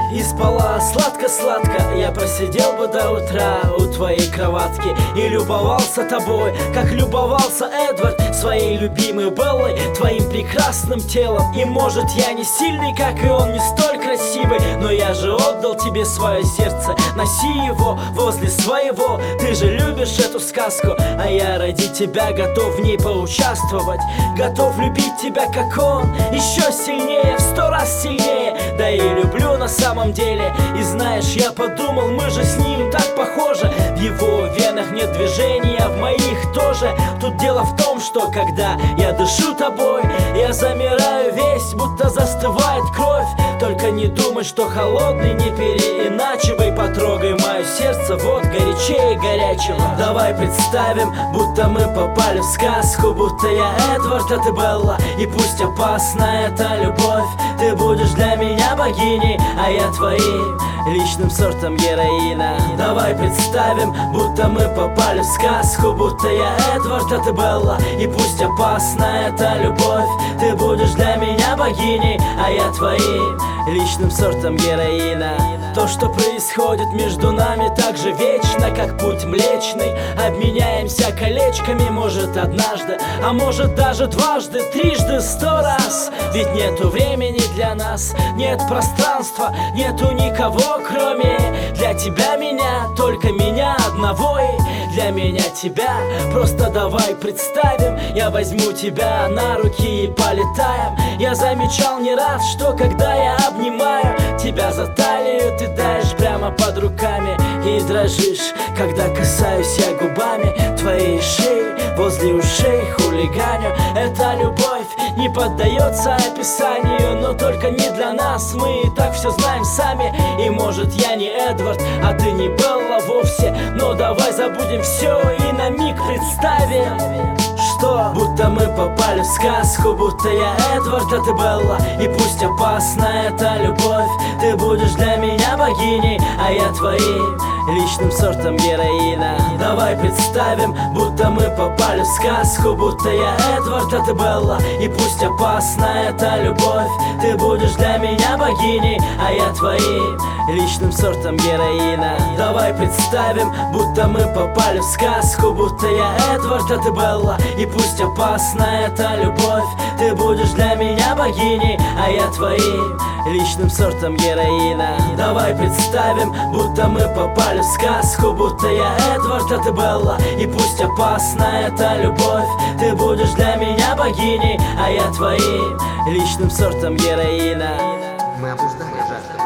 и спала сладко-сладко. Я просидел бы до утра у твоей кроватки и любовался тобой, как любовался Эдвард своей любимой Беллой, твоим прекрасным телом. И может я не сильный, как и он, не столь красивый, но я же отдал тебе свое сердце, носи его возле своего. Ты же любишь эту сказку, а я ради тебя готов в ней поучаствовать. Готов любить тебя, как он, еще сильнее, в 100 раз сильнее. Да и люблю на самом деле. И знаешь, я подумал, мы же с ним так похожи. В его венах нет движения, а в моих тоже. Тут дело в том, что когда я дышу тобой, я замираю весь, будто застывает кровь. Только не думай, что холодный, не переиначивай. Потрогай мое сердце, вот горячее горячего. Давай представим, будто мы попали в сказку, будто я Эдвард, а ты Белла. И пусть опасна эта любовь, ты будешь для меня богиней, а я твоим личным сортом героина. Давай представим, будто мы попали в сказку, будто я Эдвард, а ты Белла. И пусть опасна эта любовь, ты будешь для меня богиней, а я твоим личным сортом героина. То, что происходит между нами, так же вечно, как путь млечный. Обменяемся колечками, может однажды, а может даже дважды, трижды, 100 раз. Ведь нету времени для нас, нет пространства, нету никого, кроме для тебя меня, только меня одного. И для меня тебя, просто давай представим, я возьму тебя на руки и полетаем. Я замечал не раз, что когда я обнимаю тебя за талию, ты таешь прямо под руками и дрожишь, когда касаюсь я губами твоей шеи, возле ушей хулиганю. Эта любовь не поддается описанию, но только не для нас, мы и так все знаем сами. И может я не Эдвард, а ты не Белла вовсе, но давай забудем все и на миг представим, что будто мы попали в сказку, будто я Эдвард, а ты Белла. И пусть опасна эта любовь, ты будешь для меня богиней, а я твоим личным сортом героина. Давай представим, будто мы попали в сказку, будто я Эдвард, а ты Белла. И пусть опасна эта любовь, ты будешь для меня богиней, а я твоим личным сортом героина. Давай представим, будто мы попали в сказку, будто я Эдвард, а ты Белла. И пусть опасна эта любовь, ты будешь для меня богиней, а я твоим личным сортом героина. Давай представим, будто мы попали в сказку, будто я Эдвард, а ты Белла. И пусть опасна эта любовь, ты будешь для меня богиней, а я твоим личным сортом героина. Мы обуздаем жажду.